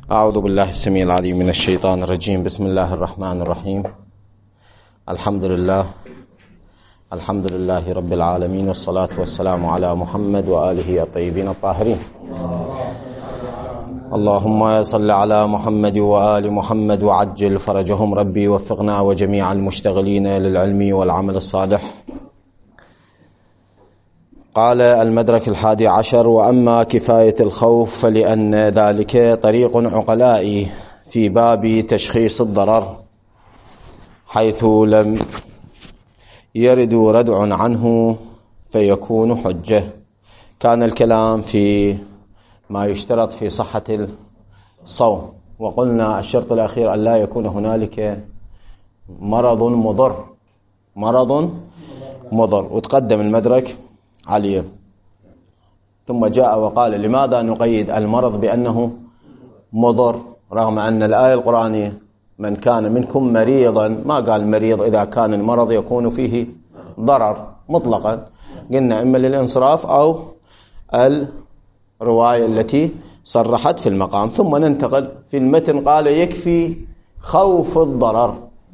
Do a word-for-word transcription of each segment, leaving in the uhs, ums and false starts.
أعوذ بالله السميع العليم من الشيطان الرجيم. بسم الله الرحمن الرحيم. الحمد لله الحمد لله رب العالمين، والصلاة والسلام على محمد وآله الطيبين الطاهرين. اللهم صل على محمد وآل محمد وعجل فرجهم ربي، وفقنا وجميع المشتغلين للعلم والعمل الصالح. قال المدرك الحادي عشر: وأما كفاية الخوف فلأن ذلك طريق عقلائي في باب تشخيص الضرر، حيث لم يرد ردع عنه فيكون حجة. كان الكلام في ما يشترط في صحة الصوم، وقلنا الشرط الأخير أن لا يكون هنالك مرض مضر مرض مضر وتقدم المدرك عليه. ثم جاء وقال: لماذا نقيد المرض بأنه مضر، رغم أن الآية القرآنية من كان منكم مريضا، ما قال مريض إذا كان المرض يكون فيه ضرر مطلقا. قلنا إما للانصراف أو الرواية التي صرحت في المقام. ثم ننتقل في المتن، قال: يكفي خوف الضرر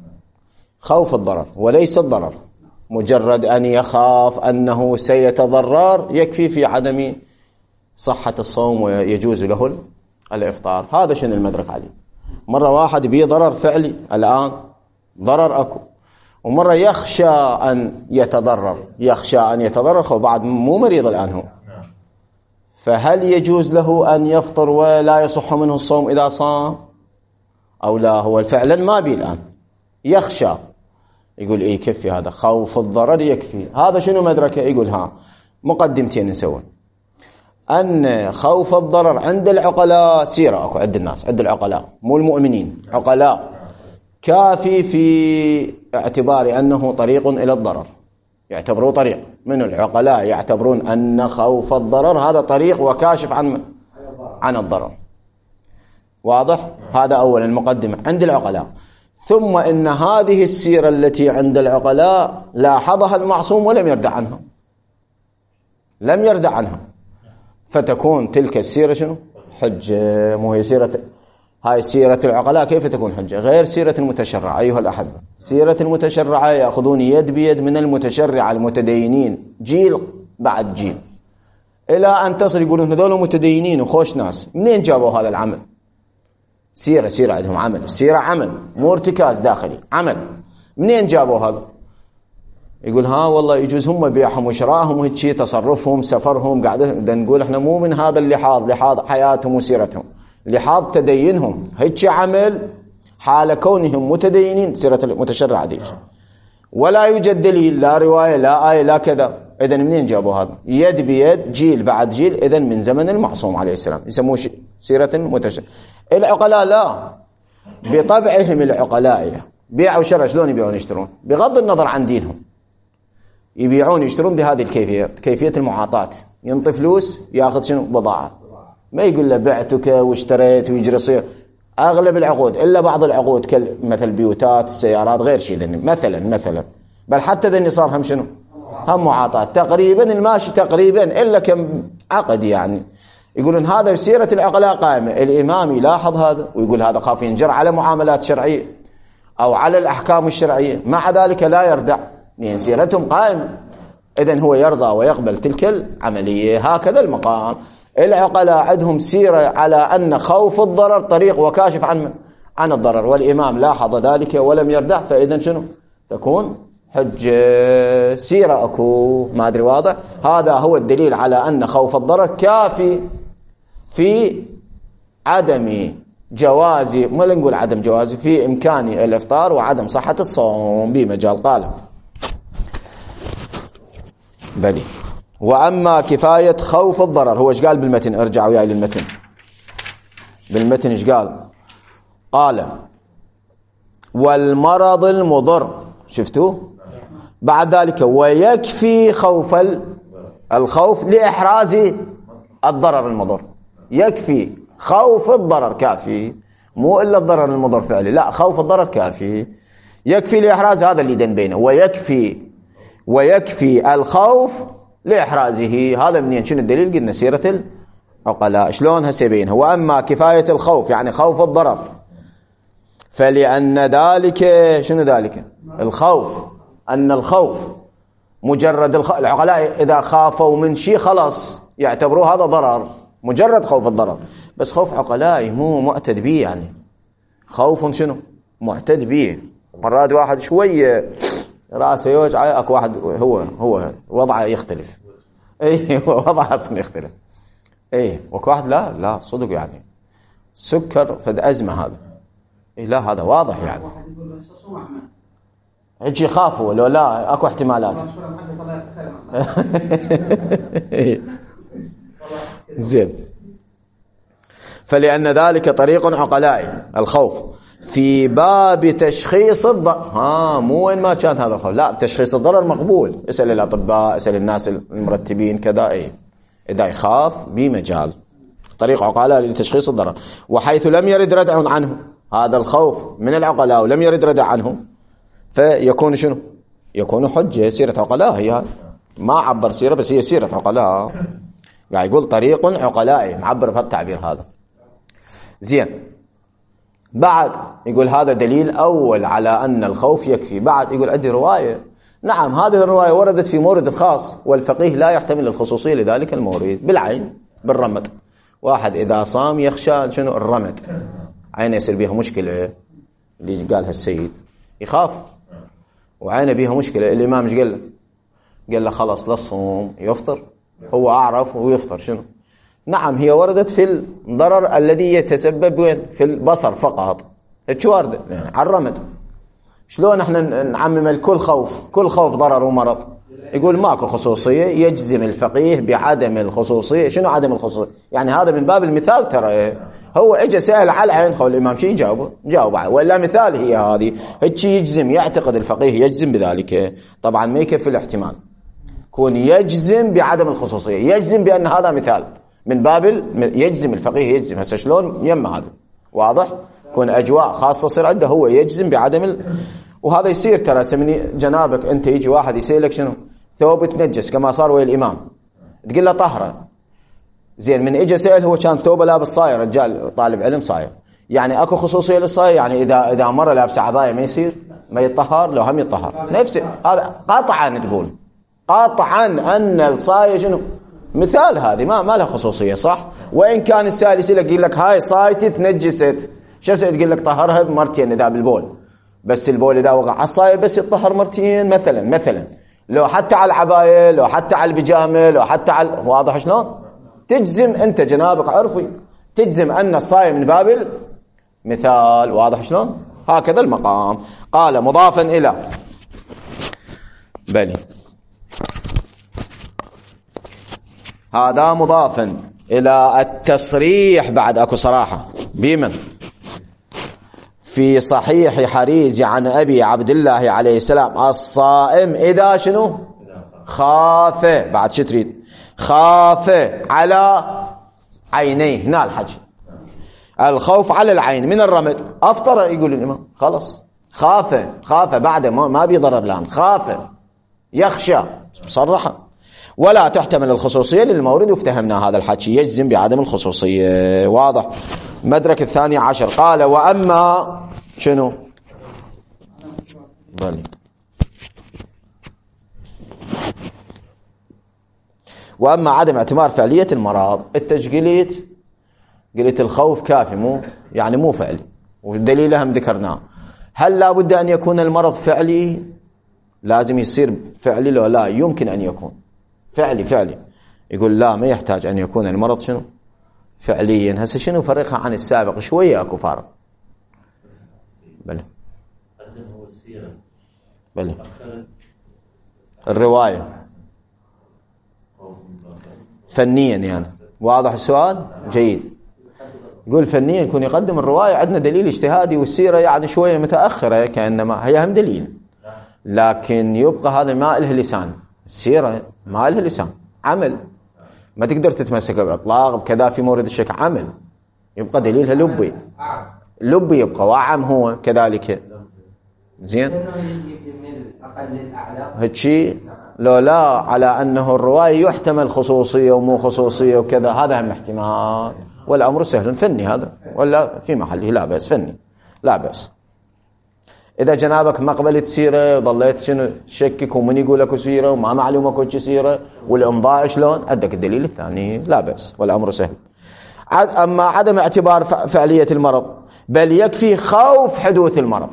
خوف الضرر وليس الضرر. مجرد أن يخاف أنه سيتضرر يكفي في عدم صحة الصوم ويجوز له الإفطار. هذا شنو المدرك عليه. مرة واحد بيه ضرر فعلي الآن، ضرر أكو، ومرة يخشى أن يتضرر يخشى أن يتضرر وبعد مو مريض الآن هو. فهل يجوز له أن يفطر ولا يصح منه الصوم إذا صام أو لا؟ هو فعلا ما بيه الآن، يخشى. يقول إيه يكفي هذا خوف الضرر يكفي. هذا شنو مدركه؟ يقول ها مقدمتين نسوي. أن خوف الضرر عند العقلاء، سيرة أكو عند الناس، عند العقلاء مو المؤمنين، عقلاء، كافي في اعتبار أنه طريق إلى الضرر. يعتبروه طريق من العقلاء، يعتبرون أن خوف الضرر هذا طريق وكاشف عن عن الضرر. واضح؟ هذا أولا المقدمة عند العقلاء. ثم إن هذه السيرة التي عند العقلاء لاحظها المعصوم ولم يردع عنها لم يردع عنها فتكون تلك السيرة شنو؟ حجة. مو هي سيرة، هاي سيرة العقلاء كيف تكون حجة؟ غير سيرة المتشرع. أيها الأحبة، سيرة المتشرعة يأخذون يد بيد من المتشرع المتدينين جيل بعد جيل إلى أن تصل يقولون هذول متدينين وخوش ناس. منين جابوا هذا العمل؟ سيرة سيرة عندهم عمل، سيرة عمل مو ارتكاز داخلي، عمل. منين جابوا هذا؟ يقول ها والله يجوز هم بيعهم وشراهم وهيك شيء، تصرفهم سفرهم قاعدة. بدنا نقول احنا مو من هذا اللحاظ، لحاظ حياتهم وسيرتهم، لحاظ تدينهم، هيك عمل حال كونهم متدينين. سيرة المتشرع دي ولا يوجد دليل، لا رواية لا آية لا كذا. إذن منين جابوا هذا؟ يد بيد جيل بعد جيل. إذن من زمن المعصوم عليه السلام، يسموه سيرة المتشرع. العقلاء لا، بطبعهم العقلاء بيعوا شرع. شلون يبيعون يشترون؟ بغض النظر عن دينهم يبيعون يشترون بهذه الكيفية، كيفية المعاطاة. ينطي فلوس ياخذ شنو؟ بضاعة. ما يقول له بعتك واشتريت ويجري صير. أغلب العقود إلا بعض العقود كمثل بيوتات السيارات غير شيء ذني مثلا مثلا بل حتى ذني صار هم شنو؟ هم معاطاة تقريبا الماشي تقريبا إلا كم عقد. يعني يقولون هذا سيرة العقلاء قائمة. الإمام يلاحظ هذا ويقول هذا خاف ينجر على معاملات شرعية أو على الأحكام الشرعية، مع ذلك لا يردع لأن سيرتهم قائمة. إذن هو يرضى ويقبل تلك العملية. هكذا المقام. العقلاء عندهم سيرة على أن خوف الضرر طريق وكاشف عن عن الضرر، والإمام لاحظ ذلك ولم يردع، فإذن شنو؟ تكون حجة. سيرة أكو ما أدري واضح. هذا هو الدليل على أن خوف الضرر كافي في عدم جواز، ما نقول عدم جواز، في إمكان الإفطار وعدم صحة الصوم بمجال. قال بلي وأما كفاية خوف الضرر، هو ايش قال بالمتن؟ ارجعوا وياي للمتن. بالمتن ايش قال؟ قال والمرض المضر، شفتوه؟ بعد ذلك ويكفي خوف الخوف لإحراز الضرر المضر. يكفي خوف الضرر كافي، مو إلا الضرر المضر فعلي، لا، خوف الضرر كافي يكفي لإحراز. هذا اللي دن بينه. ويكفي ويكفي الخوف لإحرازه. هذا منين؟ شنو الدليل؟ قلنا سيرة عقلاء. شلون هسيبينها؟ وأما كفاية الخوف يعني خوف الضرر، فلأن ذلك شنو ذلك؟ الخوف، أن الخوف مجرد الخ... العقلاء إذا خافوا من شيء خلاص يعتبروه هذا ضرر، مجرد خوف الضرر. بس خوف عقلائي مو معتد به، يعني خوف شنو معتد به. مرات واحد شوية رأسه يوجع، اكو واحد هو هو وضعه يختلف، اي وضعه اصلا يختلف، اي واكو واحد لا لا صدق يعني سكر فد أزمة هذا، اي لا هذا واضح يعني هيك يخافوا لو لا اكو احتمالات. زين. فلأن ذلك طريق عقلائي الخوف في باب تشخيص الضرر. ها مو وين ما كان هذا الخوف، لا تشخيص الضرر مقبول، اسأل الأطباء، اسأل الناس المرتبين كذا، اي إذا يخاف بمجال طريق عقلاء لتشخيص الضرر. وحيث لم يرد ردع عنه، هذا الخوف من العقلاء ولم يرد ردع عنه، فيكون شنو؟ يكون حجة، سيرة عقلاء هي هذه، ما عبر سيرة بس هي سيرة عقلاء، يعني يقول طريق عقلائي، معبر بهالتعبير هذا. زين. بعد يقول هذا دليل أول على أن الخوف يكفي. بعد يقول عندي رواية، نعم هذه الرواية وردت في مورد خاص، والفقيه لا يحتمل الخصوصية لذلك المورد، بالعين بالرمد. واحد إذا صام يخشى شنو؟ الرمد، عينه يصير بها مشكلة، اللي قالها السيد يخاف وعينه بها مشكلة، الإمام ايش قال له؟ قال له خلاص لا الصوم، يفطر، هو أعرف ويفطر. شنو؟ نعم هي وردت في الضرر الذي يتسبب وين؟ في البصر فقط، هيك وردت يعني على الرمد. شلون احنا نعمم الكل خوف، كل خوف ضرر ومرض؟ يقول ماكو خصوصية، يجزم الفقيه بعدم الخصوصية. شنو عدم الخصوصية؟ يعني هذا من باب المثال، ترى هو اجى سأل على العين، خو الإمام شي يجاوبه، جاوب ولا مثال هي هذه، هيك يجزم، يعتقد الفقيه يجزم بذلك. طبعا ما يكفي الاحتمال، كون يجزم بعدم الخصوصية، يجزم بأن هذا مثال من باب يجزم الفقيه، يجزم. هسه شلون يما هذا واضح؟ كون أجواء خاصة صير عنده، هو يجزم بعدم ال... وهذا يصير ترى سمني جنابك أنت، يجي واحد يسألك شنو؟ ثوب تنجس كما صار ويا الإمام، تقول له طهره. زين، من اجى سأل هو كان ثوبه لابس صاير، رجال طالب علم صاير، يعني اكو خصوصية للصاير، يعني إذا إذا مرة لابس عباية ما يصير ما يطهر؟ لو هم يطهر نفس هذا قطعا، تقول قطعا أن الصاير شنو؟ مثال، هذه ما ما لها خصوصية، صح؟ وإن كان السائل يسألك يقول لك هاي صايتي تنجست، شو سأل؟ تقول لك طهرها بمرتين إذا بالبول، بس البول إذا وقع على الصاير بس يطهر مرتين مثلا مثلا لو حتى على العباية، لو حتى على البيجامة، لو حتى على، واضح شلون؟ تجزم أنت جنابك عرفي، تجزم أن الصاير من باب المثال، واضح شلون؟ هكذا المقام. قال مضافا إلى، بلي هذا مضافا إلى التصريح، بعد أكو صراحة بمن؟ في صحيح حريز عن أبي عبد الله عليه السلام، الصائم إذا شنو؟ خاف، بعد شو تريد؟ خاف على عينيه، هنا الحج، الخوف على العين من الرمد، أفطر، يقول الإمام خلاص خاف، خاف بعد ما, ما بيضرر الآن، خاف يخشى مصرحة. ولا تحتمل الخصوصية للمورد، وافتهمنا هذا الحكي، يجزم بعدم الخصوصية، واضح. مدرك الثاني عشر، قال وأما شنو؟ بلي وأما عدم اعتبار فعلية المرض، التشقيليت قلت الخوف كافي، مو يعني مو فعلي، والدليل هم ذكرناه. هل لا بد أن يكون المرض فعلي؟ لازم يصير فعلي لو لا؟ يمكن أن يكون فعلي فعلي. يقول لا، ما يحتاج أن يكون المرض شنو؟ فعليا. هسه شنو فرقها عن السابق؟ شوية أكو فارق. بلى بلى الرواية فنيا يعني، واضح السؤال؟ جيد. يقول فنيا يكون يقدم الرواية، عندنا دليل اجتهادي، والسيرة يعني شوية متأخرة كأنما هي هم دليل، لكن يبقى هذا ما له لسان، السيرة ما له لسان، عمل، ما تقدر تتمسك بإطلاق بكذا في مورد الشك، عمل، يبقى دليلها لبي، لبي يبقى، وعم هو كذلك. زين هالشي لو لا على أنه الرواية يحتمل خصوصية ومو خصوصية وكذا، هذا هم احتمال، والأمر سهل فني هذا، ولا في محله لا بأس فني لا بأس. إذا جنابك مقبلة سيرة وظليت شنو شكك ومن يقول لك سيرة وما معلومة كوش سيرة والإمضاء شلون، عندك الدليل الثاني لا بأس والأمر سهل. أما عدم اعتبار فعلية المرض بل يكفي خوف حدوث المرض،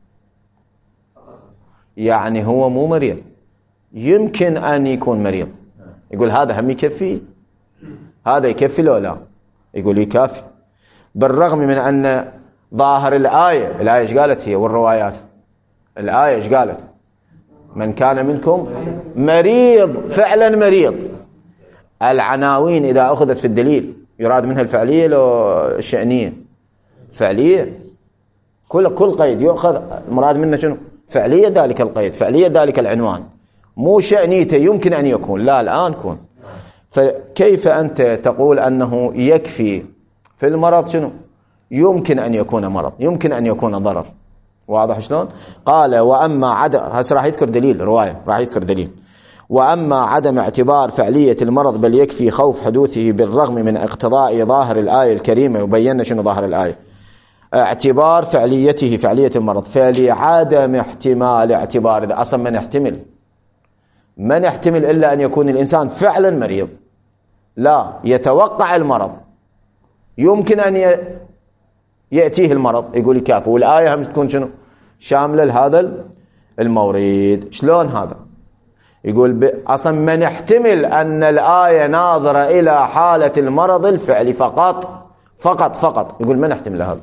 يعني هو مو مريض يمكن أن يكون مريض، يقول هذا هم يكفي، هذا يكفي لو لا، يقول يكافي، بالرغم من أن ظاهر الآية، الآية ايش قالت هي والروايات، الآية ايش قالت؟ من كان منكم مريض، فعلا مريض. العناوين إذا أخذت في الدليل يراد منها الفعلية لو الشأنية؟ فعلية، كل كل قيد يؤخذ المراد منه شنو؟ فعلية ذلك القيد، فعلية ذلك العنوان، مو شأنيته يمكن أن يكون، لا الآن كون. فكيف أنت تقول أنه يكفي في المرض شنو؟ يمكن أن يكون مرض، يمكن أن يكون ضرر، واضح شلون؟ قال وأما عدم، هسه راح يذكر دليل رواية، راح يذكر دليل. وأما عدم اعتبار فعلية المرض بل يكفي خوف حدوثه بالرغم من اقتضاء ظاهر الآية الكريمة، وبينا شنو ظاهر الآية، اعتبار فعليته فعلية المرض، فلعدم احتمال اعتبار، إذا أصلا من يحتمل من يحتمل إلا أن يكون الإنسان فعلا مريض، لا يتوقع المرض، يمكن أن يأتيه المرض، يقول يكافئ، والآية هم تكون شنو؟ شاملة لهذا المورد. شلون هذا؟ يقول أصلا من يحتمل أن الآية ناظرة إلى حالة المرض الفعلي فقط فقط فقط، يقول من يحتمل هذا؟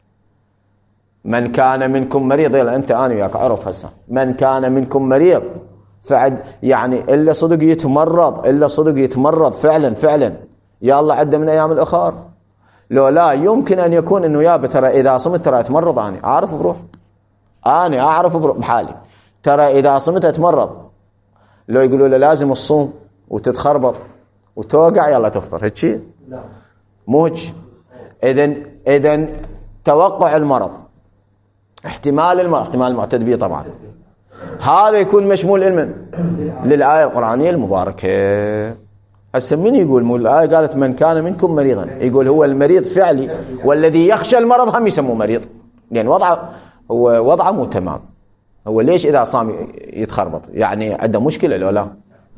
من كان منكم مريض، يلا أنت أنا وياك عرف هسه، من كان منكم مريض فعد، يعني إلا صدق يتمرض، إلا صدق يتمرض فعلا فعلا، يا الله عدة من أيام الأخر، لو لا يمكن أن يكون إنه يا ترى إذا صمت ترى أتمرض، أنا أعرف بروح، أنا أعرف بروح بحالي، ترى إذا صمت أتمرض، لو يقولوا له لازم الصوم وتتخربط وتوقع يلا تفطر، هيك شيء؟ لا مو هيك. إذن إذن توقع المرض، احتمال المرض، احتمال المعتد به طبعا، هذا يكون مشمول علما للآية القرآنية المباركة. هسه من يقول مو الآية قالت من كان منكم مريضا، يقول هو المريض فعلي، والذي يخشى المرض هم يسموه مريض، لأن وضعه هو وضعه مو تمام. هو ليش إذا صام يتخربط؟ يعني عنده مشكلة لو لا؟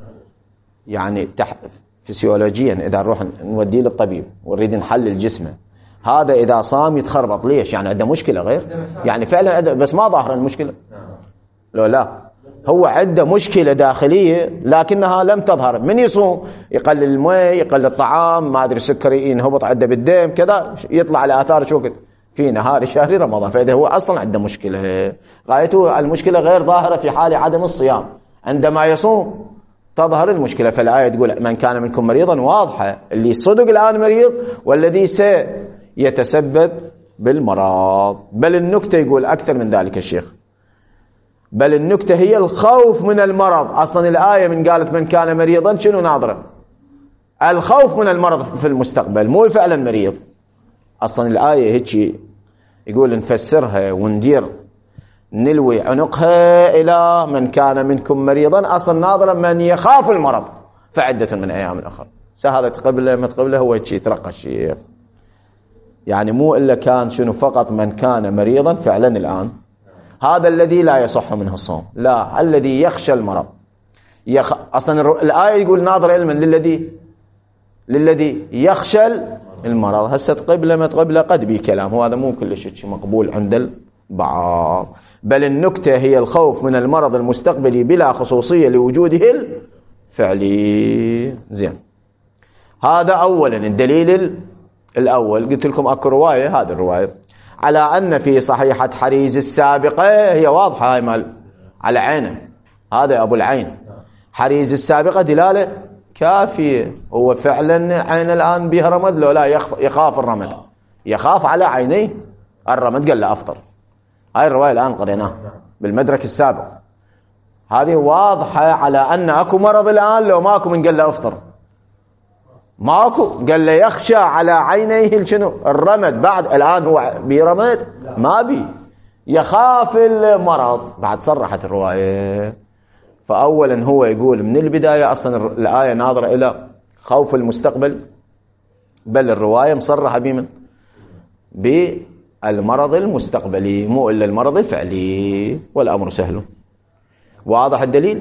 يعني تح... فسيولوجيا إذا نروح نوديه للطبيب ونريد نحلل جسمه، هذا إذا صام يتخربط ليش؟ يعني عنده مشكلة غير؟ يعني فعلا عنده بس ما ظاهر المشكلة لو لا؟ هو عنده مشكلة داخلية لكنها لم تظهر. من يصوم يقلل الماء، يقلل الطعام، ما أدري السكري ينهبط عنده بالدم كذا، يطلع على آثار شو وقت في نهار شهر رمضان، فإذا هو أصلا عنده مشكلة، غايته المشكلة غير ظاهرة في حال عدم الصيام، عندما يصوم تظهر المشكلة. فالآية تقول من كان منكم مريضا، واضحة اللي صدق الآن مريض والذي سيتسبب بالمرض. بل النكتة يقول أكثر من ذلك الشيخ، بل النكتة هي الخوف من المرض. أصلا الآية من قالت من كان مريضا شنو ناظرة؟ الخوف من المرض في المستقبل، مو فعلا مريض. أصلا الآية هيك يقول نفسرها وندير نلوي عنقها إلى من كان منكم مريضا، أصلا ناظرا من يخاف المرض فعدة من أيام الأخر. سهذا تقبله ما تقبله هو هيك يترقى الشيخ، يعني مو إلا كان شنو فقط من كان مريضا فعلا الآن، هذا الذي لا يصح منه الصوم، لا الذي يخشى المرض يخ... أصلا الآية يقول ناظر علما للذي للذي يخشى المرض. هسه تقبله ما تقبله قد بي كلام، وهذا مو كل شيء مقبول عند البعض. بل النكتة هي الخوف من المرض المستقبلي بلا خصوصية لوجوده الفعلي. زين، هذا أولا الدليل الأول. قلت لكم أكو رواية، هذه الرواية على أن في صحيحة حريز السابقة، هي واضحة هاي مال على عينه، هذا أبو العين حريز السابقة دلالة كافية، هو فعلا عين الآن بها رمد لو لا يخاف الرمد، يخاف على عينيه الرمد قال له أفطر. هاي الرواية الآن قريناها بالمدرك السابق، هذه واضحة على أن أكو مرض الآن، لو ماكو من قال له أفطر ماكو، قال له يخشى على عينيه شنو الرمد، بعد الآن هو برمد ما بي، يخاف المرض. بعد صرحت الرواية. فأولا هو يقول من البداية أصلا الآية ناظرة إلى خوف المستقبل، بل الرواية مصرحة بمن؟ بالمرض المستقبلي مو إلا المرض الفعلي، والأمر سهل. واضح الدليل؟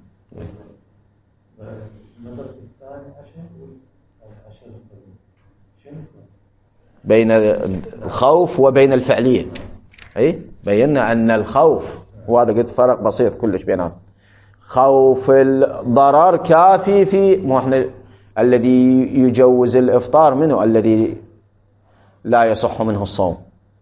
بين الخوف وبين الفعلية. أي بينا أن الخوف، وهذا قلت فرق بسيط كلش بيناتهم، خوف الضرر كافي في مو احنا الذي يجوز الإفطار منه الذي لا يصح منه الصوم.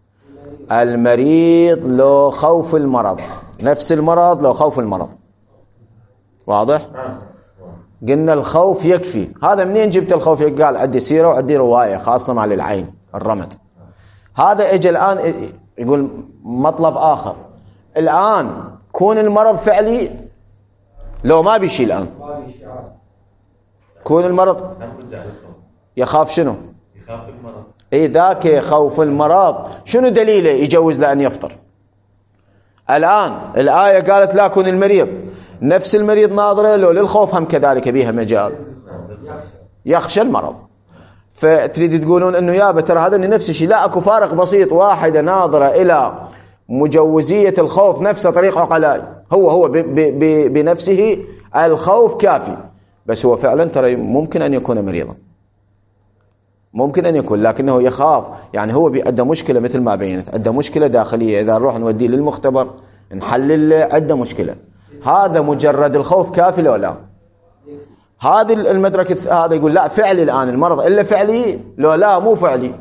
المريض لو خوف المرض، نفس المرض لو خوف المرض. واضح؟ قلنا الخوف يكفي. هذا منين جبت الخوف؟ قال عندي سيرة وعندي رواية خاصة مع العين الرمد. هذا اجى الآن يقول مطلب آخر. الآن كون المرض فعلي لو ما بيشي، الآن كون المرض يخاف شنو؟ يخاف المرض. اي ذاك خوف المرض شنو دليله يجوز له أن يفطر؟ الآن الآية قالت لا كون المريض، نفس المريض ناظره لو للخوف هم كذلك بيها مجال، يخشى المرض. فتريد تقولون انه يا ترى هذا نفس الشيء؟ لا، اكو فارق بسيط. واحدة ناظرة الى مجوزية الخوف نفسه طريق عقلاء، هو هو ب ب ب بنفسه الخوف كافي، بس هو فعلا ترى ممكن ان يكون مريضا، ممكن ان يكون، لكنه يخاف. يعني هو عنده مشكلة مثل ما بينت، عنده مشكلة داخلية، اذا نروح نوديه للمختبر نحلل عنده مشكلة. هذا مجرد الخوف كافي لو لا؟ هذا المدرك هذا يقول لا فعلي الآن المرض إلا فعلي، لو لا مو فعلي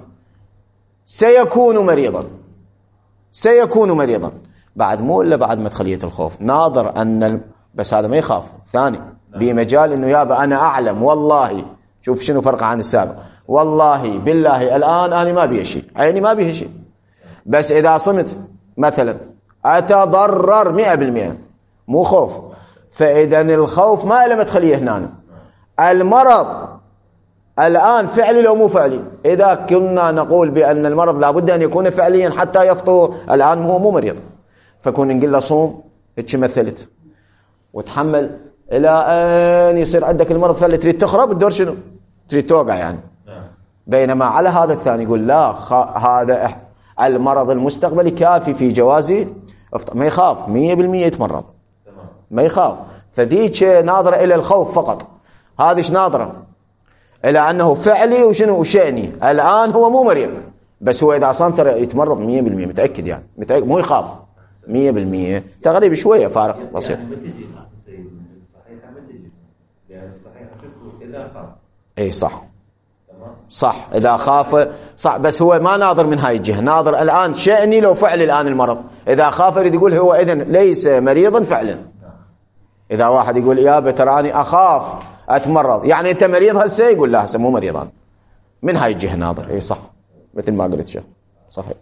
سيكون مريضا، سيكون مريضا بعد مو إلا بعد مدخلية الخوف. ناظر أن ال... بس هذا ما يخاف. ثاني بمجال إنه يابا أنا أعلم والله، شوف شنو فرق عن السابق، والله بالله الآن أنا ما بيه شيء، عيني ما بيه شيء، بس إذا صمت مثلا أتضرر مئة بالمئة، مو خوف. فإذا الخوف ما له مدخلية هنا. المرض الآن فعلي لو مو فعلي؟ إذا كنا نقول بأن المرض لابد أن يكون فعليا حتى يفطر، الآن هو مو مريض، فكون نقول له صوم هيك مثلت وتحمل إلى أن يصير عندك المرض فعلي تريد تخرب الدور شنو؟ تريد توقع يعني. بينما على هذا الثاني يقول لا، هذا المرض المستقبلي كافي في جوازي، ما يخاف مية بالمية يتمرض، ما يخاف. فذيك ناظرة إلى الخوف فقط، هذه ناظرة إلى أنه فعلي وشنو وشأني. الآن هو مو مريض، بس هو إذا صام ترى يتمرض مية بالمية، متأكد يعني، متأكد مو يخاف مية بالمية. تغريب شوية فارق بسيط. يعني ما تجي الصحيحة، ما تجي يعني الصحيحة تكون إذا خاف. أي صح صح، إذا خاف صح، بس هو ما ناظر من هاي الجهة، ناظر الآن شأني لو فعل الآن المرض. إذا خاف يريد يقول هو إذن ليس مريضا فعلا. إذا واحد يقول يا تراني أخاف أتمرض، يعني أنت مريض هسه؟ يقول لا هسه مو مريضان، من هاي الجهة ناظر. إيه صح، مثل ما قلت شيخ صحيح.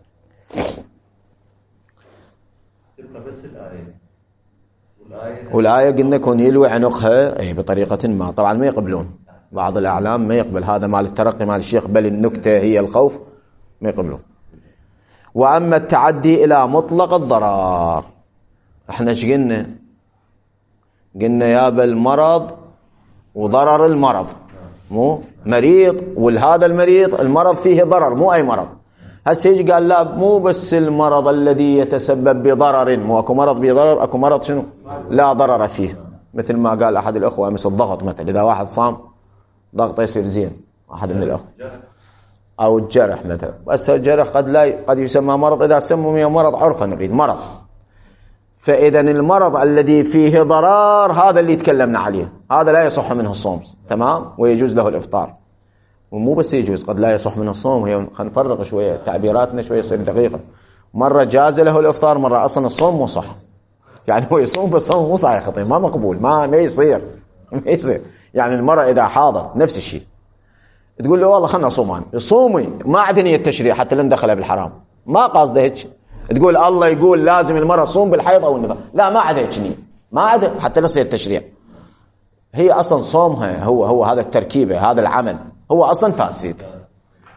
تبقى بس الآية، والآية والآية قلنا كون يلوي عنقها أي بطريقة ما. طبعا ما يقبلون، بعض الأعلام ما يقبل هذا مال الترقي مال الشيخ، بل النكتة هي الخوف، ما يقبلون. وأما التعدي إلى مطلق الضرر، احنا ايش قلنا؟ قلنا يا بالمرض وضرر المرض، مو مريض والهذا المريض المرض فيه ضرر، مو أي مرض. هسه يجي قال لا مو بس المرض الذي يتسبب بضرر، مو أكو مرض بضرر، أكو مرض شنو لا ضرر فيه، مثل ما قال أحد الأخوة مثل الضغط مثلا، إذا واحد صام ضغطه يصير زين، أحد من الأخوة، أو الجرح مثلا. بس الجرح قد لا قد يسمى مرض، إذا سموا مرض عرفا نريد مرض. فإذا المرض الذي فيه ضرر هذا اللي تكلمنا عليه، هذا لا يصح منه الصوم، تمام، ويجوز له الإفطار. ومو بس يجوز، قد لا يصح منه الصوم، هي خلينا نفرق شوية تعبيراتنا شوية يصير دقيقة. مرة جاز له الإفطار، مرة أصلا الصوم مو صح، يعني هو يصوم بس الصوم مو صحيح، خطير، ما مقبول، ما ما يصير ما يصير. يعني المرة إذا حاضت نفس الشيء، تقول له والله خلنا أصوم، يصومي ما عاد نية التشريع حتى لن دخلها بالحرام، ما قاصده هيك. تقول الله يقول لازم المرأة تصوم بالحيض أو النفاس، لا ما عاد هيك نية، ما عاد حتى لا يصير تشريع. هي أصلا صومها هو هو هذا التركيبة، هذا العمل هو أصلا فاسد،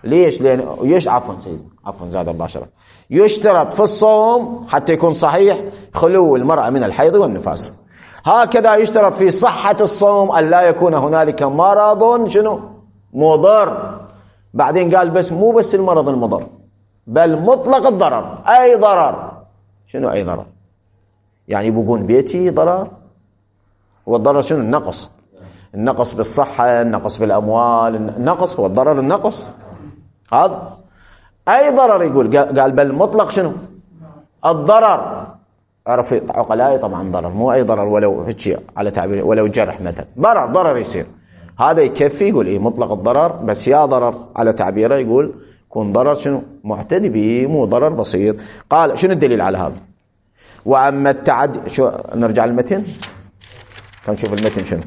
ليش؟ لأن يش عفوا سيدي عفوا زاد الله شرف، يشترط في الصوم حتى يكون صحيح خلو المرأة من الحيض والنفاس. هكذا يشترط في صحة الصوم أن لا يكون هنالك مرض شنو مضر. بعدين قال بس مو بس المرض المضر بل مطلق الضرر، أي ضرر. شنو أي ضرر؟ يعني يبقون بيتي ضرر، والضرر شنو؟ النقص، النقص بالصحة، النقص بالأموال، النقص هو الضرر، النقص هذا أي ضرر. يقول قال بل مطلق شنو الضرر. عرف عقلائي طبعا ضرر مو أي ضرر، ولو هيك على تعبير ولو جرح مثلا ضرر ضرر يصير، هذا يكفي. يقول إيه مطلق الضرر، بس يا ضرر على تعبيره يقول يكون ضرر شنو معتدي به مو ضرر بسيط. قال شنو الدليل على هذا؟ وأما التعدي، شو نرجع للمتن نشوف المتن شنو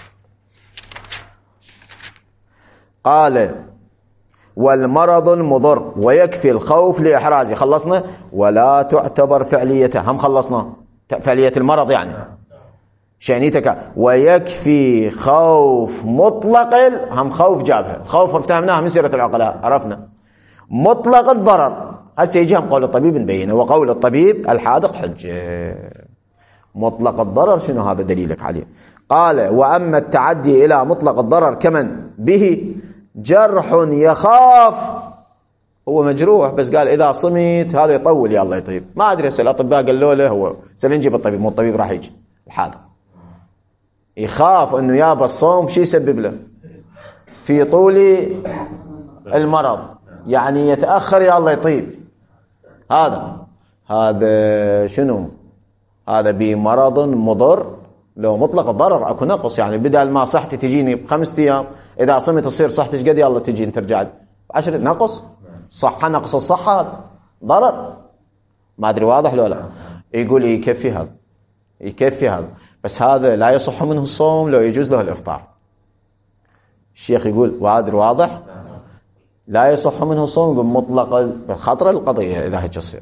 قال. والمرض المضر ويكفي الخوف لإحرازه، خلصنا. ولا تعتبر فعليته، هم خلصنا فعلية المرض يعني شأنيتك. ويكفي خوف مطلق، هم خوف جابها، خوف افتهمناها من سيرة العقلاء عرفنا. مطلق الضرر هسه يجي هم قول الطبيب نبينه، وقول الطبيب الحاذق حجة. مطلق الضرر شنو هذا دليلك عليه. قال وأما التعدي إلى مطلق الضرر كمن به جرح يخاف، هو مجروح بس قال إذا صمت هذا يطول يا الله يطيب. ما أدري هسه الأطباء قالوا له هو سنجيب الطبيب، مو الطبيب راح يجي الحاذق. يخاف أنه يابا الصوم شي يسبب له في طول المرض، يعني يتأخر يا الله يطيب. هذا هذا شنو هذا بمرض مضر. لو مطلق الضرر اكو نقص، يعني بدل ما صحتي تجيني بخمسة ايام اذا صمت تصير صحتك قد يلا تجي ترجع عشرة، نقص صحة، نقص الصحة هذا ضرر. ما ادري واضح لو لا. يقول يكفي هذا يكفي هذا، بس هذا لا يصح منه الصوم لو يجوز له الافطار. الشيخ يقول وادر واضح لا يصح منه الصوم بمطلق خطر القضية. اذا هيك تصير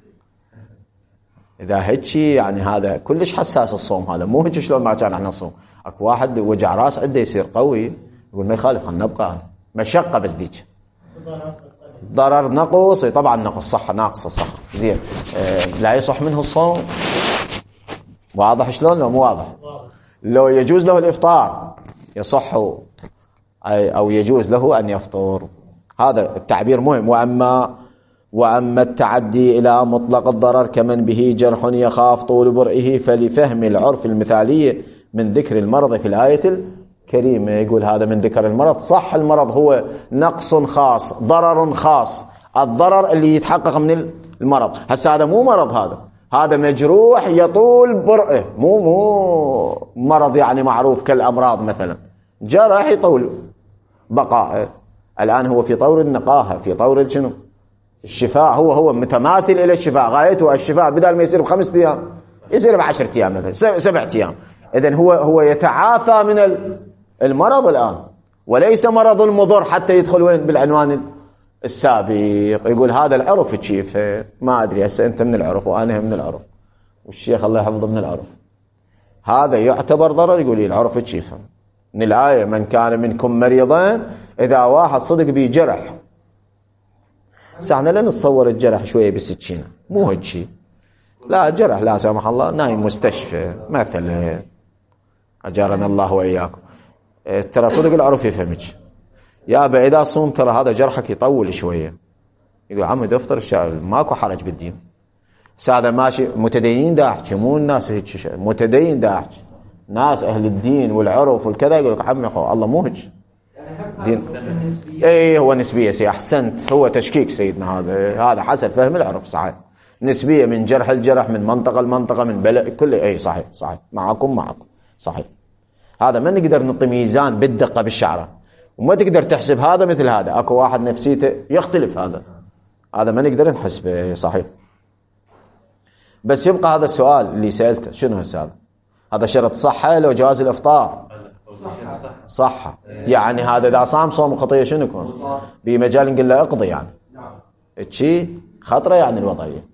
إذا هيك يعني هذا كلش حساس الصوم، هذا مو هيك شلون ما كان احنا نصوم. اكو واحد وجع راس عنده يصير قوي يقول ما يخالف خلينا نبقى مشقة بس ديك ضرر نقص طبعا نقص صحة ناقص الصحة زين اه لا يصح منه الصوم. واضح شلون لو مو واضح؟ لو يجوز له الإفطار يصح أو يجوز له أن يفطر، هذا التعبير مهم. وأما وأما التعدي إلى مطلق الضرر كمن به جرح يخاف طول برئه فلفهم العرف المثالي من ذكر المرض في الآية الكريمة. يقول هذا من ذكر المرض، صح المرض هو نقص خاص ضرر خاص، الضرر اللي يتحقق من المرض. هسه هذا مو مرض، هذا هذا مجروح يطول برئه، مو مو مرض يعني معروف كالأمراض مثلا، جرح يطول بقائه. الآن هو في طور النقاهة، في طور شنو الشفاء، هو هو متماثل إلى الشفاء، غايته الشفاء، بدل ما يصير بخمسة أيام يصير بعشرة أيام مثلا سبعة أيام. إذن هو هو يتعافى من المرض الآن، وليس مرض مضر حتى يدخل وين بالعنوان السابق. يقول هذا العرف تشيف، ما أدري هسه أنت من العرف وأنا من العرف والشيخ الله يحفظه من العرف، هذا يعتبر ضرر. يقول لي العرف تشيف من الآية من كان منكم مريضا، إذا واحد صدق بيه جرح. ساعنا لا نتصور الجرح شوية بالسكينة، مو هيك شيء، لا جرح لا سامح الله نايم مستشفى مثلا، أجارنا الله وإياكم. ترى صدق العرف يفهمك يا إذا صوم ترى هذا جرحك يطول شوية. يقول عمي دفتر ماكو حرج بالدين. ساعة ماشي متدينين دا أحكي، مو الناس هيك متدين دا أحكي، ناس أهل الدين والعرف والكذا. يقول لك عمي الله مو هيك دين. ايه هو نسبية سي احسنت، هو تشكيك سيدنا، هذا هذا حسب فهم العرف صحيح، نسبية من جرح الجرح، من منطقة المنطقة، من بلد كله. ايه صحيح صحيح معكم معكم صحيح. هذا ما نقدر نعطي ميزان بالدقة بالشعرة، وما تقدر تحسب هذا مثل هذا. اكو واحد نفسيته يختلف، هذا هذا ما نقدر نحسبه صحيح. بس يبقى هذا السؤال اللي سألته، شنو هالسؤال؟ هذا شرط صحة لو جواز الافطار؟ صح. يعني هذا إذا صام صوم خطية شنو يكون؟ بمجال نقول له اقضي يعني تشي خطرة يعني الوضعية.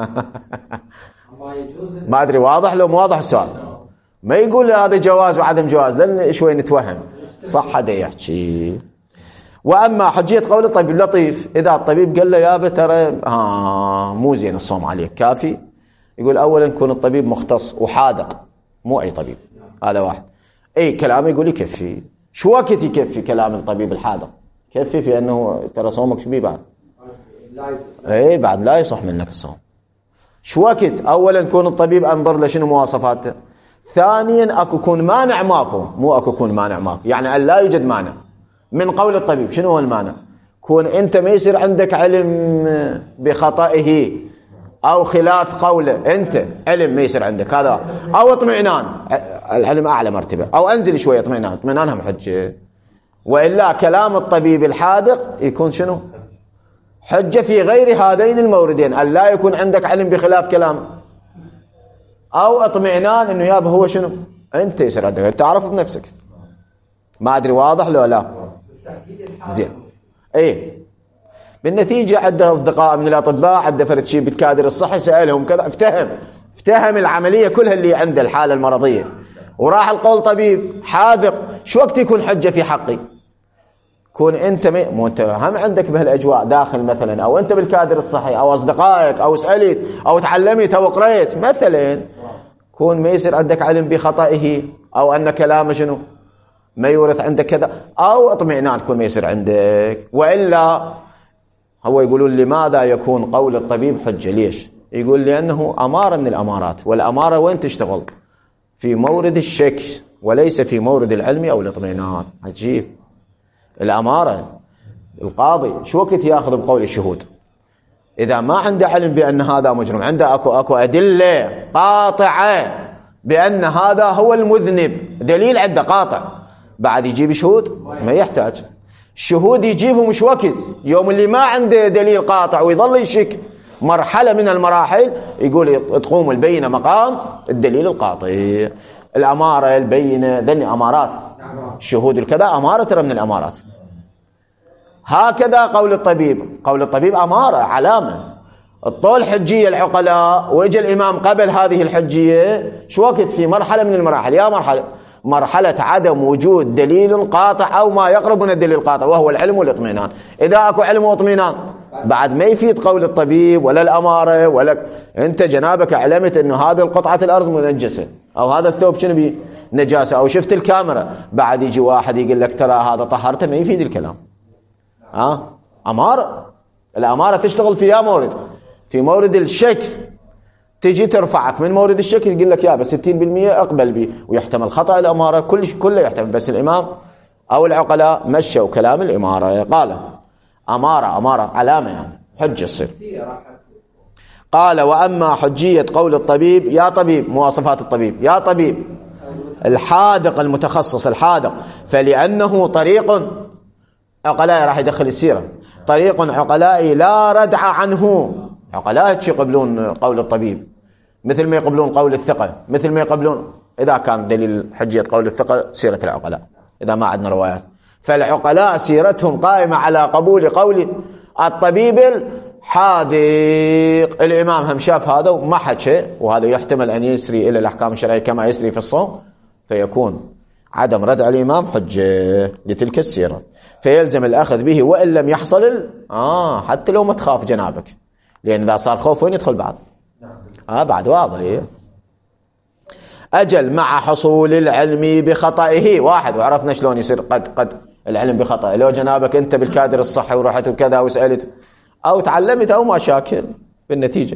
ما أدري واضح لو مو واضح السؤال. ما يقول هذا جواز وعدم جواز، لأن شوي نتوهم صح هذا يحكي. وأما حجية قول الطبيب لطيف، إذا الطبيب قال له يا ترى آه مو زين الصوم عليك كافي، يقول أولا يكون الطبيب مختص وحاذق، مو أي طبيب، هذا واحد. أي كلامه يقول يكفي. شو وقت يكفي كلام الطبيب الحاذق؟ يكفي في أنه ترى صومك شبيه بعد، أي بعد لا يصح منك الصوم. شو وقت؟ أولا يكون الطبيب أنظر له شنو مواصفاته، ثانيا أكو يكون مانع ماكو، مو أكو يكون مانع ماكو، يعني أن لا يوجد مانع من قول الطبيب. شنو هو المانع؟ كون أنت ما يصير عندك علم بخطئه أو خلاف قوله، أنت علم ما يصير عندك هذا، أو اطمئنان، العلم أعلى مرتبة، أو أنزل شوية اطمئنان، اطمئنان هم حجة. وإلا كلام الطبيب الحاذق يكون شنو؟ حجة في غير هذين الموردين، أن لا يكون عندك علم بخلاف كلامه، أو اطمئنان إنه يابا هو شنو؟ أنت يصير عندك، أنت تعرف بنفسك. ما أدري واضح لو لا؟ زين. إيه بالنتيجة عنده أصدقاء من الأطباء، عنده فرد شيء بالكادر الصحي، سألهم كذا، افتهم افتهم العملية كلها اللي عنده الحالة المرضية، وراح القول طبيب حاذق. شو وقت يكون حجة في حقي؟ كون أنت مو أنت هم عندك بهالأجواء داخل مثلا، أو أنت بالكادر الصحي، أو أصدقائك، أو سألت، أو تعلمت، أو قريت مثلا، كون ما يصير عندك علم بخطئه، أو أن كلامه شنو ما يورث عندك كذا، أو اطمئنان كون ما يصير عندك. وإلا هو يقولون لماذا يكون قول الطبيب حجة؟ ليش؟ يقول لأنه أمارة من الأمارات، والأمارة وين تشتغل؟ في مورد الشك وليس في مورد العلم أو الاطمئنان. عجيب. الأمارة القاضي شو وقت يأخذ بقول الشهود؟ إذا ما عنده علم بأن هذا مجرم، عنده أكو, أكو أدلة قاطعة بأن هذا هو المذنب، دليل عنده قاطع، بعد يجيب شهود؟ ما يحتاج. الشهود يجيبهم مش وقت يوم اللي ما عنده دليل قاطع ويظل يشك، مرحلة من المراحل يقول تقوم البينة مقام الدليل القاطع. الأمارة البينة ذني أمارات، الشهود الكذا أمارة ترى من الأمارات. هكذا قول الطبيب، قول الطبيب أمارة، علامة. الطول حجية العقلاء، وإجا الإمام قبل هذه الحجية شو وقت؟ في مرحلة من المراحل، يا مرحلة مرحلة عدم وجود دليل قاطع أو ما يقرب من الدليل القاطع، وهو العلم والاطمئنان. إذا أكو علم واطمئنان بعد ما يفيد قول الطبيب ولا الأمارة، ولا أنت جنابك علمت أنه هذا القطعة الأرض منجسة، أو هذا الثوب شنو بيه نجاسة، أو شفت الكاميرا، بعد يجي واحد يقول لك ترى هذا طهرته، ما يفيد الكلام. ها أمارة. الأمارة تشتغل في يا مورد، في مورد الشك، تجي ترفعك من مورد الشك، يقول لك يا بس ستين بالمئة اقبل به، ويحتمل خطأ الأمارة، كل كله يحتمل. بس الإمام أو العقلاء مشوا كلام الإمارة، قال أمارة، أمارة علامة يعني حجة الصف. قال وأما حجية قول الطبيب، يا طبيب، مواصفات الطبيب، يا طبيب الحاذق المتخصص الحاذق، فلأنه طريق عقلاء، راح يدخل السيرة، طريق عقلاء لا ردع عنه. عقلاء يقبلون قول الطبيب مثل ما يقبلون قول الثقة، مثل ما يقبلون إذا كان دليل حجية قول الثقة سيرة العقلاء، إذا ما عندنا روايات. فالعقلاء سيرتهم قائمة على قبول قول الطبيب الحاذق. الإمام هم شاف هذا وما حد شيء، وهذا يحتمل أن يسري إلى الأحكام الشرعية كما يسري في الصوم، فيكون عدم ردع الإمام حجة لتلك السيرة، فيلزم الأخذ به وإن لم يحصل آه حتى لو ما تخاف جنابك، لأن إذا صار خوف وين يدخل بعد؟ آه بعد واضح. أجل مع حصول العلم بخطئه، واحد وعرفنا شلون يصير قد قد العلم بخطأ، لو جنابك أنت بالكادر الصحي ورحت وكذا وسألت أو تعلمت أو ما شاكل بالنتيجة،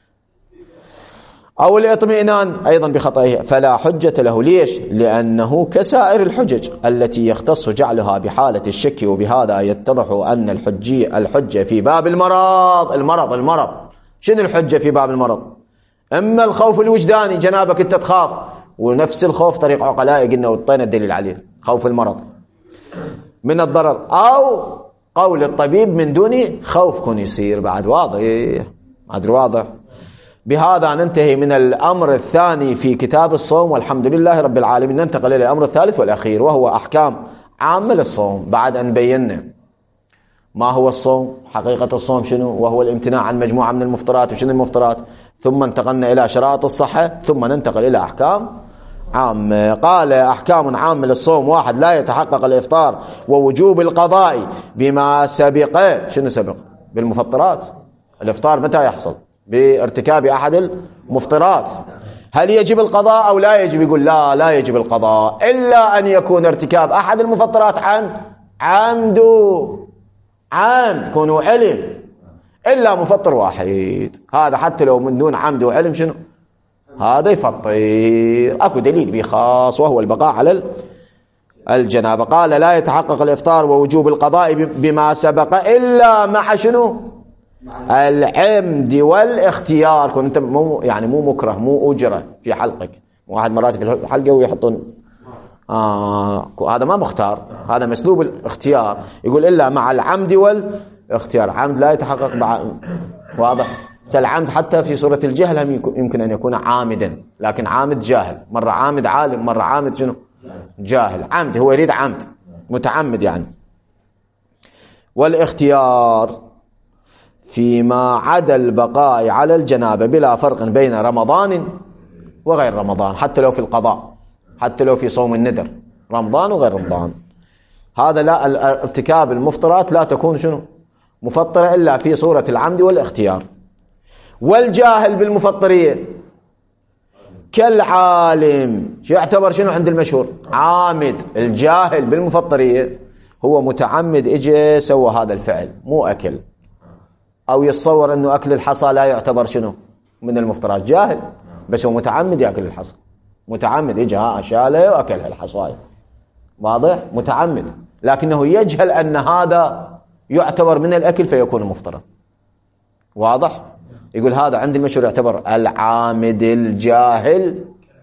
أو الاطمئنان أيضا بخطئه، فلا حجة له. ليش؟ لأنه كسائر الحجج التي يختص جعلها بحالة الشك، وبهذا يتضح أن الحجية الحجة في باب المرض. المرض المرض شنو الحجة في باب المرض؟ أما الخوف الوجداني، جنابك أنت تخاف، ونفس الخوف طريق عقلاء قلنا وطينا الدليل عليه، خوف المرض من الضرر، أو قول الطبيب من دون خوف كون يصير بعد واضح. هذا واضح. بهذا ننتهي من الأمر الثاني في كتاب الصوم، والحمد لله رب العالمين. ننتقل إلى الأمر الثالث والأخير، وهو أحكام عامة للصوم. بعد أن بينا ما هو الصوم، حقيقة الصوم شنو، وهو الامتناع عن مجموعة من المفطرات، وشنو المفطرات، ثم انتقلنا إلى شرائط الصحة، ثم ننتقل إلى أحكام عامة. قال أحكام عامة للصوم: واحد، لا يتحقق الإفطار ووجوب القضاء بما سبق. شنو سبق؟ بالمفطرات. الإفطار متى يحصل؟ بارتكاب أحد المفطرات. هل يجب القضاء أو لا يجب؟ يقول لا لا يجب القضاء إلا أن يكون ارتكاب أحد المفطرات عن عمد، عمد كونوا علم، إلا مفطر واحد. هذا حتى لو من دون عمد وعلم شنو؟ هذا يفطر. أكو دليل به خاص وهو البقاء على الجنابة. قال لا يتحقق الإفطار ووجوب القضاء بما سبق إلا مع شنو؟ العمد والاختيار. كنت مو يعني مو مكره، مو أجرة في حلقك. واحد مرات في الحلقة ويحطون آه هذا ما مختار، هذا مسلوب الاختيار. يقول إلا مع العمد والاختيار. عمد لا يتحقق مع، واضح. العمد حتى في صورة الجهل هم يمكن أن يكون عامدا، لكن عامد جاهل، مرة عامد عالم، مرة عامد شنو؟ جاهل. عمد هو يريد عمد متعمد يعني. والاختيار فيما عدا البقاء على الجنابة بلا فرق بين رمضان وغير رمضان، حتى لو في القضاء، حتى لو في صوم النذر، رمضان وغير رمضان. هذا لا، ارتكاب المفطرات لا تكون شنو؟ مفطرة إلا في صورة العمد والاختيار. والجاهل بالمفطرية كالعالم يعتبر شنو عند المشهور؟ عامد. الجاهل بالمفطرية هو متعمد، اجى سوى هذا الفعل، مو أكل. أو يتصور أنه أكل الحصى لا يعتبر شنو؟ من المفطرات. جاهل بس هو متعمد يأكل الحصى، متعمد اجى ها شاله وأكل الحصى، واضح؟ متعمد، لكنه يجهل أن هذا يعتبر من الأكل فيكون مفطرا. واضح؟ يقول هذا عند المشهور يعتبر العامد الجاهل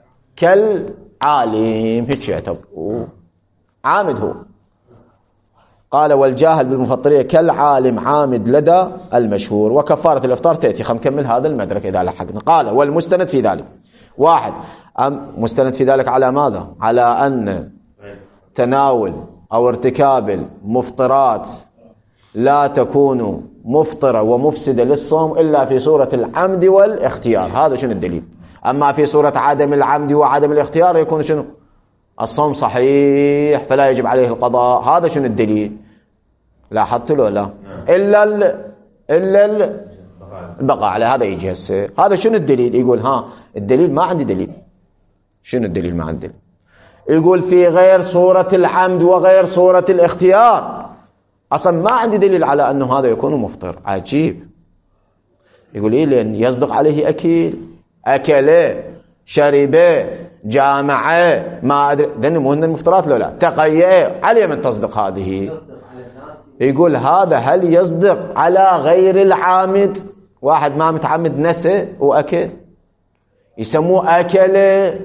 كالعالم، هيك يعتبر عامد هو. قال والجاهل بالمفطرية كالعالم عامد لدى المشهور. وكفارة الإفطار تأتي. خم نكمل هذا المدرك إذا لحقنا. قال والمستند في ذلك: واحد، أم مستند في ذلك على ماذا؟ على أن تناول أو ارتكاب المفطرات لا تكون مفطرة ومفسدة للصوم إلا في صورة العمد والاختيار. هذا شنو الدليل؟ أما في صورة عدم العمد وعدم الاختيار يكون شنو؟ الصوم صحيح فلا يجب عليه القضاء. هذا شنو الدليل؟ لاحظت له لا؟ إلا ال إلا ال البقاء على هذا يجي هسه. هذا شنو الدليل؟ يقول ها الدليل ما عندي دليل. شنو الدليل؟ ما عندي. يقول في غير صورة العمد وغير صورة الاختيار أصلا ما عندي دليل على أنه هذا يكون مفطر. عجيب. يقول إيه؟ لأن يصدق عليه أكل، أكله، شربه، جامعه، ما أدري، لأنه مو من المفطرات لو لا تقيئه، عليه من تصدق هذه. يقول هذا هل يصدق على غير العامد؟ واحد ما متعمد نسى وأكل يسموه أكله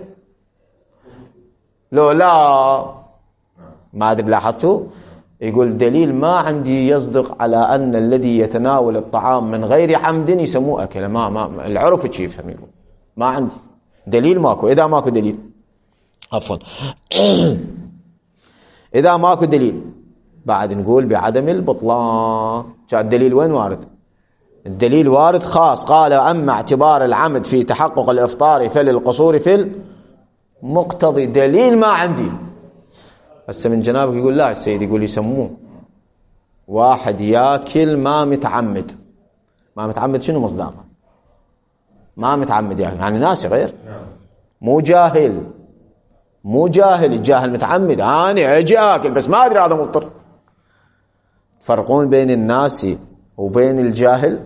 لو لا؟ ما أدري لاحظتوا؟ يقول دليل ما عندي يصدق على أن الذي يتناول الطعام من غير عمد يسموه أكله. ما ما العرف تشيفهم. يقول ما عندي دليل. ماكو. إذا ماكو دليل، عفوا إذا ماكو دليل بعد نقول بعدم البطلان. جاء الدليل وين وارد؟ الدليل وارد خاص. قال أما اعتبار العمد في تحقق الإفطار فللقصور في المقتضي. دليل ما عندي. هسه من جنابك يقول لا السيد، يقول يسموه واحد ياكل ما متعمد. ما متعمد شنو مصداقه؟ ما متعمد يعني, يعني ناسي غير، مو جاهل، مو جاهل. الجاهل متعمد، أنا أجي أكل بس ما أدري هذا مفطر. تفرقون بين الناسي وبين الجاهل.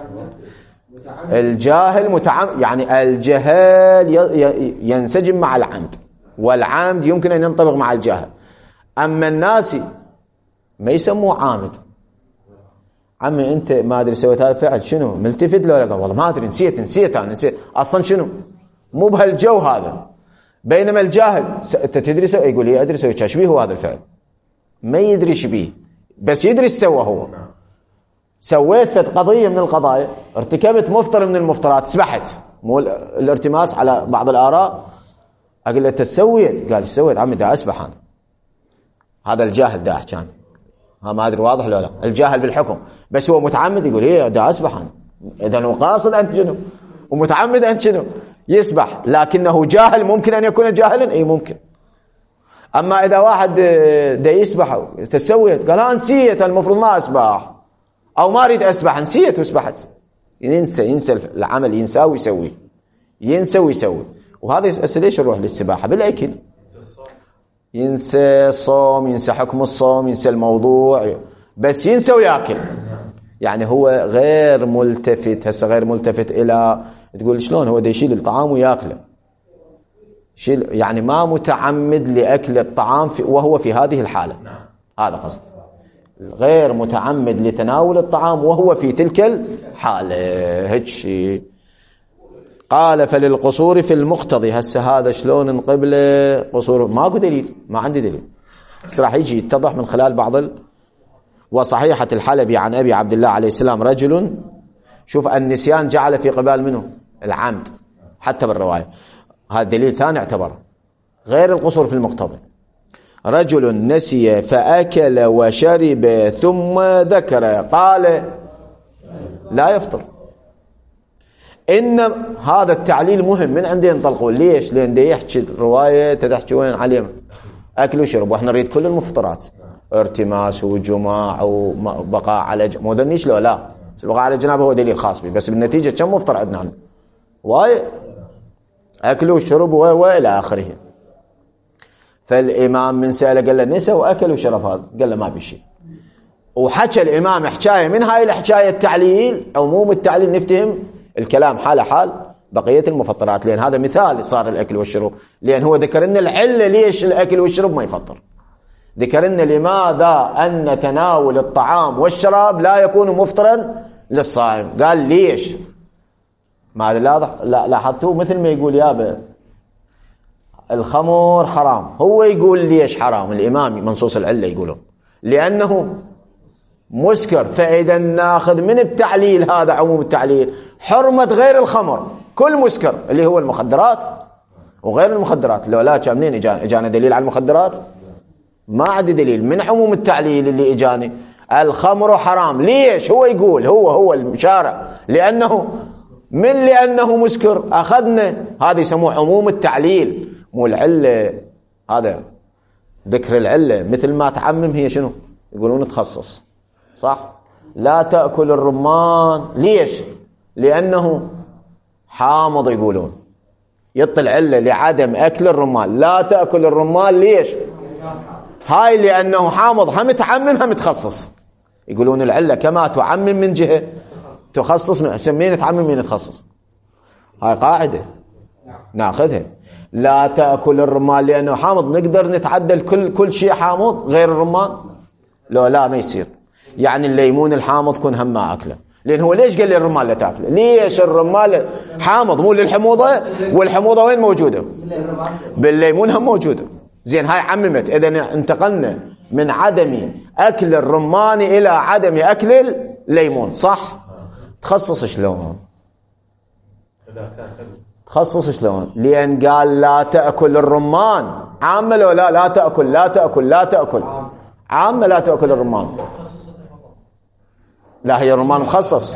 الجاهل متعمد يعني الجهال ينسجم مع العمد، والعمد يمكن أن ينطبق مع الجاهل. أما الناسي ما يسموه عامد. عمي أنت ما أدري سويت هذا الفعل شنو؟ ملتفت له ولا والله ما أدري، نسيت نسيت أنا نسيت أصلا شنو؟ مو بهالجو هذا. بينما الجاهل أنت تدري سوي، يقول لي أدري سويت شبيه هو هذا الفعل، ما يدري شبيه بس يدري سوى هو. سويت فت قضية من القضايا، ارتكبت مفطر من المفطرات، سبحت. مو الارتماس على بعض الآراء. أقول له تسويت، قال سويت عمي دا أسبح أنا. هذا الجاهل دا كان ها ما أدري واضح لا لا. الجاهل بالحكم بس هو متعمد، يقول إيه دا أسبح أنا. إذا هو قاصد أنت شنو ومتعمد أنت شنو. يسبح، لكنه جاهل، ممكن أن يكون جاهلا، أي ممكن. أما إذا واحد دا يسبح تسويت قال ها نسيت المفروض ما أسبح أو ما أريد أسبح، نسيت وسبحت، ينسى ينسى العمل، ينسى ويسوي، ينسى ويسوي. وهذا يسأل ليش يروح للسباحة؟ بالأكل ينسى الصوم، ينسى حكم الصوم، ينسى الموضوع، بس ينسى ويأكل. يعني هو غير ملتفت، هسه غير ملتفت إلى، تقول شلون هو دا يشيل الطعام ويأكله، شيل يعني ما متعمد لأكل الطعام في وهو في هذه الحالة. هذا قصدي، غير متعمد لتناول الطعام وهو في تلك الحالة. هيك شيء. قال فللقصور في المقتضي. هسه هذا شلون نقبله قصور؟ ماكو دليل، ما عندي دليل، بس راح يجي يتضح من خلال بعض ال... وصحيحة الحلبي عن أبي عبد الله عليه السلام رجل، شوف النسيان جعل في قبال منه العمد حتى بالرواية، هذا دليل ثاني اعتبره غير القصور في المقتضي. رجل نسي فأكل وشرب ثم ذكر قال لا يفطر. إن هذا التعليل مهم، من عندي ينطلقون ليش؟ لأن دي يحكي الرواية تحكي وين عليهم أكل وشرب، وإحنا نريد كل المفطرات، ارتماس وجماع وبقاء على ج... مو دنيش له لا، البقاء على الجناب هو دليل خاص به، بس بالنتيجة كم مفطر عندنا عنه؟ واي أكل وشرب وإلى آخره. فالإمام من سأله قال له نسى وأكل وشرب، هذا قال له ما بشيء. وحكى الإمام حكاية من هاي الحكاية التعليل، عموم التعليل نفتهم الكلام حال حال بقية المفطرات، لأن هذا مثال صار الأكل والشرب، لأن هو ذكر لنا العلة ليش الأكل والشرب ما يفطر، ذكر لنا لماذا أن تناول الطعام والشراب لا يكون مفطرا للصائم، قال ليش؟ ما لا لاحظتوه مثل ما يقول يابا الخمر حرام، هو يقول ليش حرام؟ الإمام منصوص العلة يقولون لأنه مسكر. فإذا ناخذ من التعليل هذا عموم التعليل حرمة غير الخمر، كل مسكر اللي هو المخدرات وغير المخدرات. لو لا كان منين اجانا دليل على المخدرات؟ ما عندي دليل. من عموم التعليل اللي اجاني الخمر حرام، ليش؟ هو يقول هو هو المشارع لأنه من لأنه مسكر أخذنا، هذا يسموه عموم التعليل، مو العلة. هذا ذكر العلة مثل ما تعمم هي شنو يقولون تخصص، صح؟ لا تأكل الرمان، ليش؟ لأنه حامض، يقولون يطلع علة لعدم أكل الرمان. لا تأكل الرمان ليش؟ هاي لأنه حامض، هم تعمم هم تخصص. يقولون العلة كما تعمم من جهة تخصص من سمين تعمم من تخصص. هاي قاعدة ناخذها. لا تأكل الرمان لأنه حامض، نقدر نتعدل كل كل شيء حامض غير الرمان؟ لا لا ما يصير. يعني الليمون الحامض كن هم ما أكله، لأن هو ليش قال لي الرمان لا تأكله؟ ليش الرمان حامض؟ مو للحموضة، والحموضة وين موجودة؟ بالليمون هم موجودة. زين هاي عممت. إذا انتقلنا من عدم أكل الرمان إلى عدم أكل الليمون، صح؟ تخصص شلون؟ تخصص شلون؟ لأن قال لا تأكل الرمان، عامة لو لا لا تأكل لا تأكل لا تأكل عامة لا تأكل الرمان. لا هي الرمان مخصص.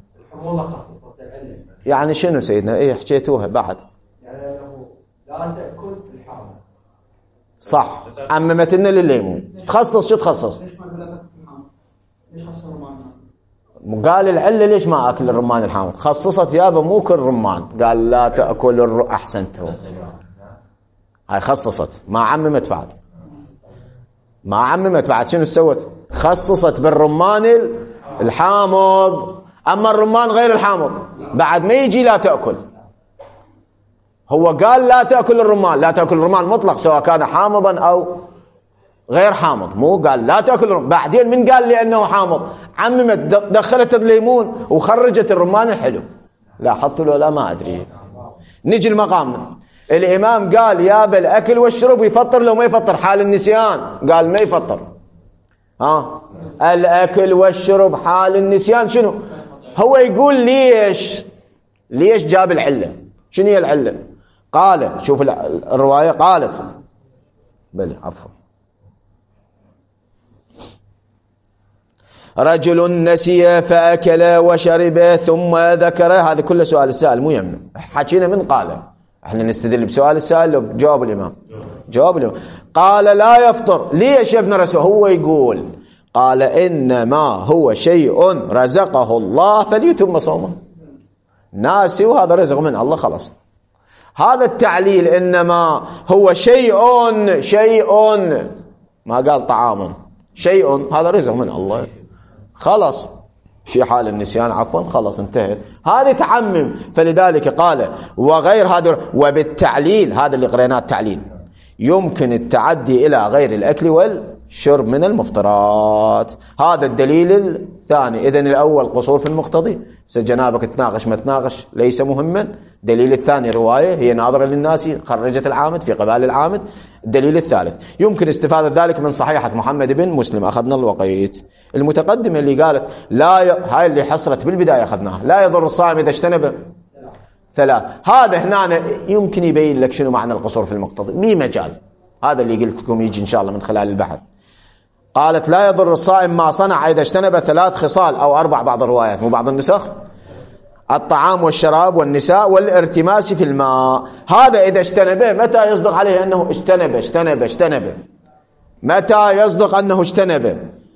يعني شنو سيدنا؟ ايه حكيتوها بعد. يعني لا تأكل الحامض، صح، عممتنا للليمون. تخصص شو تخصص؟ ليش ما قال الحامض؟ ليش خصص الرمان؟ قال العله ليش ما اكل الرمان الحامض؟ خصصت يابا مو كل رمان، قال لا تأكل الر... احسنتوا. هاي خصصت، ما عممت بعد، ما عممت بعد. شنو سوت؟ خصصت بالرمان الحامض، اما الرمان غير الحامض بعد ما يجي لا تأكل. هو قال لا تأكل الرمان، لا تأكل الرمان مطلق سواء كان حامضا أو غير حامض، مو قال لا تأكل الرمان. بعدين من قال لأنه حامض عممت، دخلت الليمون وخرجت الرمان الحلو. لا حطوا له لا ما أدري. نجي المقامنا، الإمام قال يا بالأكل والشرب يفطر لو ما يفطر حال النسيان، قال ما يفطر. ها الأكل والشرب حال النسيان شنو؟ هو يقول ليش؟ ليش جاب العلة؟ شنو هي العلة؟ قال شوف الرواية قالت بل عفوا رجل نسي فأكل وشرب ثم ذكر، هذا كله سؤال السائل مو يمنا، حكينا من قال، احنا نستدل بسؤال السائل وبجواب الإمام. جواب الإمام قال لا يفطر. ليش يا ابن رسول؟ هو يقول قال إنما هو شيء رزقه الله فليتم صومه، ناسي وهذا رزق من الله خلاص. هذا التعليل إنما هو شيء شيء، ما قال طعام، شيء هذا رزق من الله خلاص، في حال النسيان عفوا خلاص انتهت، هذه تعمم. فلذلك قال وغير هذا، وبالتعليل هذا اللي قريناه التعليل يمكن التعدي إلى غير الأكل والشرب من المفطرات. هذا الدليل الثاني. إذن الأول قصور في المقتضي، سجنابك تناقش ما تناقش ليس مهما. دليل الثاني رواية هي ناظرة للناس خرجت العامد في قبال العامد. الدليل الثالث يمكن استفادة ذلك من صحيحة محمد بن مسلم. أخذنا الوقيت المتقدمة اللي قالت لا ي... هاي اللي حصلت بالبداية أخذناها، لا يضر الصائم إذا اجتنب ثلاث. هذا هنا يمكن يبين لك شنو معنى القصور في المقتضي، مي مجال. هذا اللي قلت لكم يجي إن شاء الله من خلال البحث. قالت لا يضر الصائم ما صنع إذا اجتنب ثلاث خصال أو أربع، بعض الروايات مو بعض النسخ، الطعام والشراب والنساء والارتماس في الماء. هذا إذا اجتنبه متى يصدق عليه أنه اجتنب اجتنب اجتنب متى يصدق أنه اجتنب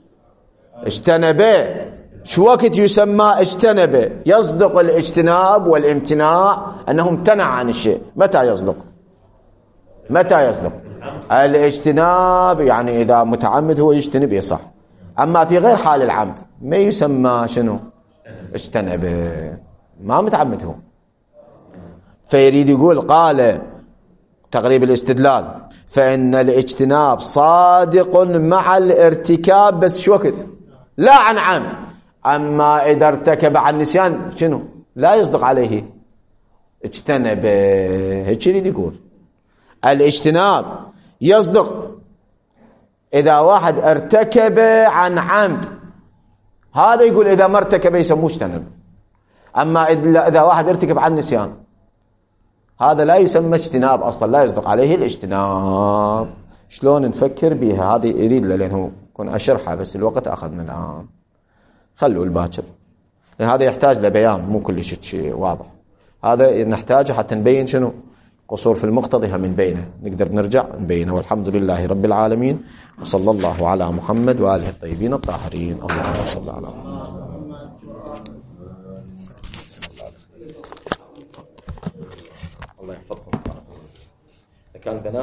اجتنب شو وقت يسمى اجتنب؟ يصدق الاجتناب والامتناع أنه امتنع عن الشيء. متى يصدق؟ متى يصدق؟ الاجتناب يعني إذا متعمد هو يجتنب يصح، أما في غير حال العمد ما يسمى شنو اجتنب، ما متعمد هو. فيريد يقول قال تقريب الاستدلال فإن الاجتناب صادق مع الارتكاب بس شو وقت؟ لا عن عمد. أما إذا ارتكب عن نسيان شنو؟ لا يصدق عليه اجتنب. هيك يريد يقول الاجتناب يصدق إذا واحد ارتكب عن عمد، هذا يقول إذا ما ارتكب يسموه اجتنب. أما إذا واحد ارتكب عن نسيان هذا لا يسمى اجتناب أصلا، لا يصدق عليه الاجتناب. شلون نفكر بها هذه يريد لأنه كن أشرحها بس الوقت أخذنا الآن، خلوا الباكر لأن هذا يحتاج لبيان مو كل شيء واضح. هذا نحتاجه حتى نبين شنو قصور في المقتضي من بينه، نقدر نرجع نبينه. والحمد لله رب العالمين، وصلى الله على محمد وآله الطيبين الطاهرين. اللهم صل على محمد. الله يحفظكم. كان بنات